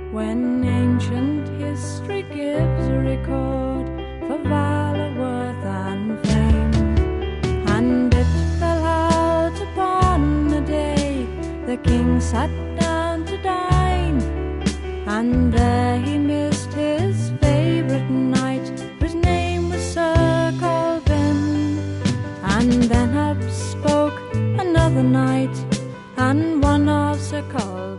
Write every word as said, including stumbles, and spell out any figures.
when ancient history gives a record for valor, worth, and fame. And it fell out upon the day the king sat down to dine, and there he missed his favourite knight, whose name was Sir Colvin. And then up spoke another knight, and one of Sir Colvin's